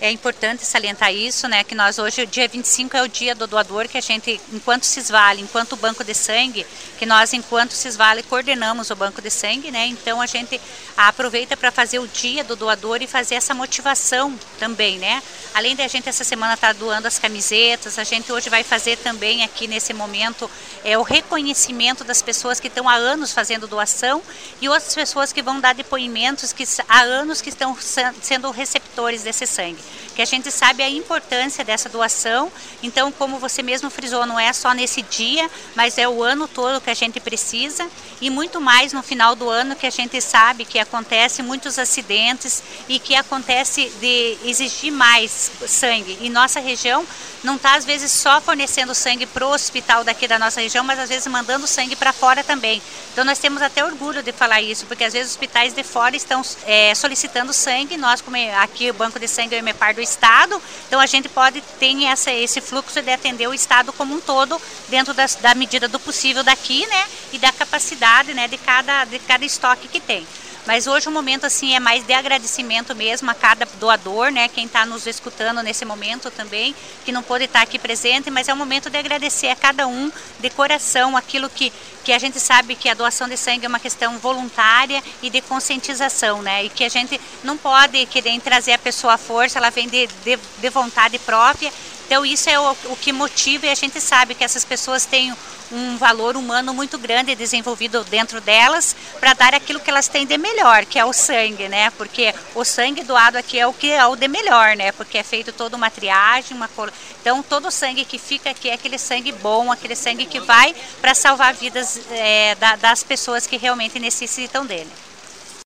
É importante salientar isso, né, que nós hoje, o dia 25 é o dia do doador, que a gente, enquanto Cisvale, enquanto Banco de Sangue, que nós, enquanto Cisvale, coordenamos o Banco de Sangue, né, então a gente aproveita para fazer o dia do doador e fazer essa motivação também, né. Além da gente essa semana estar doando as camisetas, a gente hoje vai fazer também aqui nesse momento o reconhecimento das pessoas que estão há anos fazendo doação e outras pessoas que vão dar depoimentos que há anos que estão sendo receptores desse sangue. Que a gente sabe a importância dessa doação, então como você mesmo frisou, não é só nesse dia, mas é o ano todo que a gente precisa e muito mais no final do ano que a gente sabe que acontece muitos acidentes e que acontece de exigir mais sangue. E nossa região não está às vezes só fornecendo sangue para o hospital daqui da nossa região, mas às vezes mandando sangue para fora também. Então nós temos até orgulho de falar isso, porque às vezes os hospitais de fora estão solicitando sangue, nós como aqui o Banco de Sangue é o EMEPAR do Estado, então a gente pode ter esse fluxo de atender o Estado como um todo, dentro da medida do possível daqui, né, e da capacidade, né, de cada estoque que tem. Mas hoje o momento assim é mais de agradecimento mesmo a cada doador, né? Quem está nos escutando nesse momento também, que não pôde estar aqui presente, mas é um momento de agradecer a cada um de coração aquilo que a gente sabe que a doação de sangue é uma questão voluntária e de conscientização, né? E que a gente não pode querer trazer a pessoa à força, ela vem de vontade própria. Então isso é o que motiva e a gente sabe que essas pessoas têm um valor humano muito grande desenvolvido dentro delas para dar aquilo que elas têm de melhor, que é o sangue, né? Porque o sangue doado aqui é o que é o de melhor, né? Porque é feito toda uma triagem, então todo o sangue que fica aqui é aquele sangue bom, aquele sangue que vai para salvar vidas das pessoas que realmente necessitam dele.